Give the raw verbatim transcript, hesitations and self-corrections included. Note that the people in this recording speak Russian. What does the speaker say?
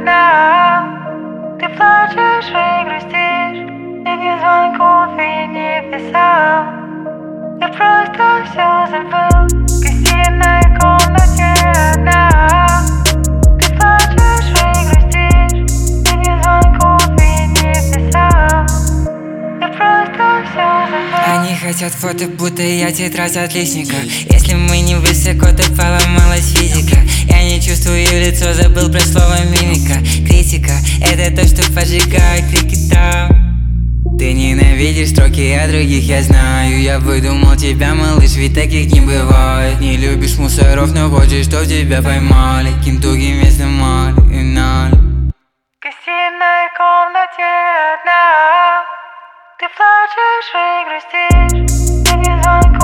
одна. Ты плачешь и грустишь, и ни звонков, и ни писал. Я просто все забыл в гостиной комнате одна. Ты плачешь и грустишь, и ни звонков, и не писал. Я просто все забыл. Они хотят фото, будто я тетрадь отличника. Если мы не высоко, то поломалась физика. Я не чувствую лицо, забыл про слово мимика. Критика — это то, что поджигает крики там. Ты ненавидишь строки от других, я знаю. Я выдумал тебя, малыш, ведь таких не бывает. Не любишь мусоров, но хочешь, чтоб тебя поймали. Кем тугим местным мали и нали. В гостиной комнате одна. Ты плачешь и грустишь, и ни звонка.